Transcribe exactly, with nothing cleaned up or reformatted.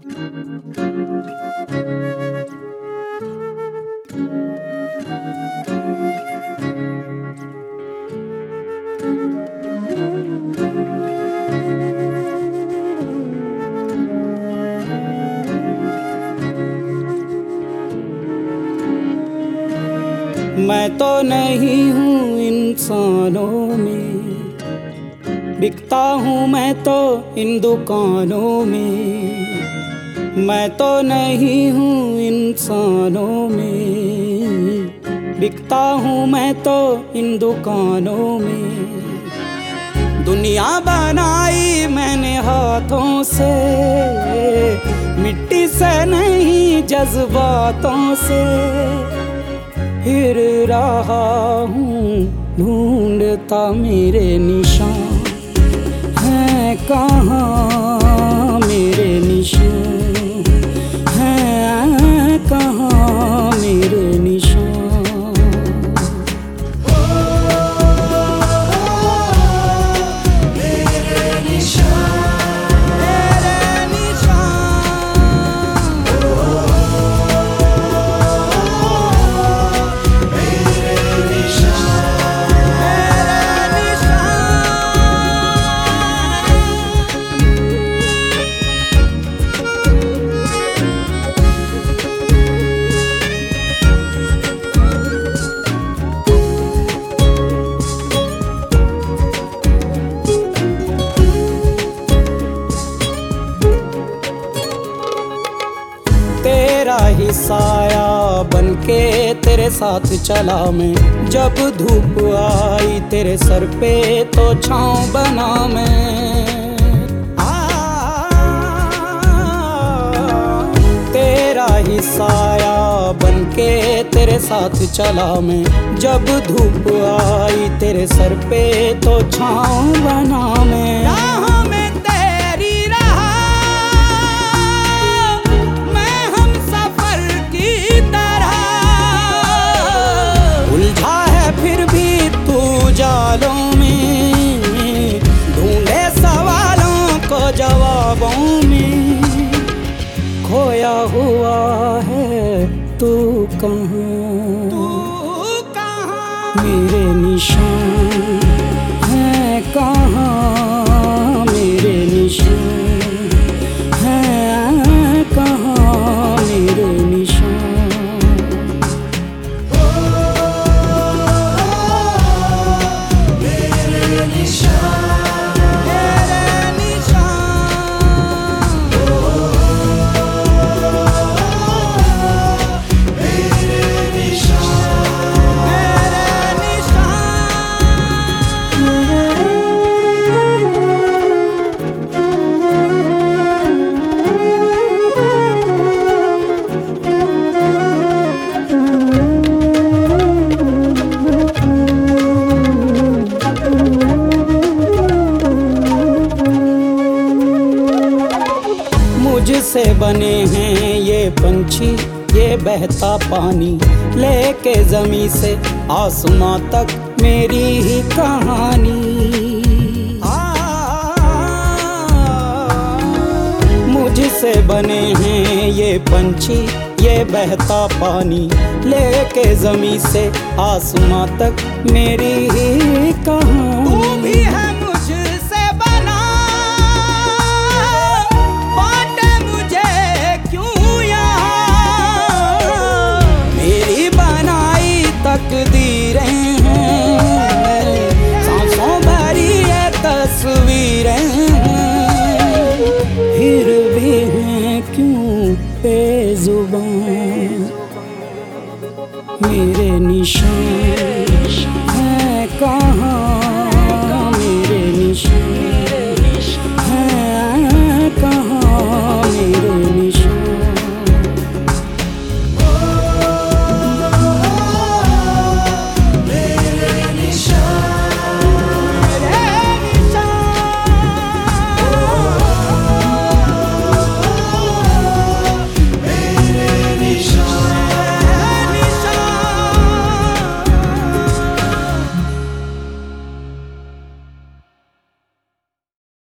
मैं तो नहीं हूँ इंसानों में, बिकता हूँ मैं तो इन दुकानों में। मैं तो नहीं हूँ इंसानों में, बिकता हूँ मैं तो इन दुकानों में। दुनिया बनाई मैंने हाथों से, मिट्टी से नहीं जज्बातों से। फिर रहा हूँ ढूंढता मेरे निशान हैं कहाँ, मेरे निशान हैं कहाँ, मेरे निशान। तेरा ही साया बनके तेरे साथ चला मैं। जब धूप आई तेरे सर पे तो छाँव बना मैं। आ, तेरा ही साया बनके तेरे साथ चला मैं। जब धूप आई तेरे सर पे तो छाँव बना मैं। जालों में ढूंढे सवालों को जवाबों में। खोया हुआ है तू कहाँ, तू कहाँ, मेरे निशान हैं कहाँ, मेरे निशान हैं कहाँ, मेरे निशान। मुझसे बने हैं ये पंछी, ये बहता पानी, लेके ज़मीं से आसमां तक मेरी ही कहानी। मुझसे बने हैं ये पंछी, ये बहता पानी, लेके ज़मीं से आसमां तक मेरी ही कहानी।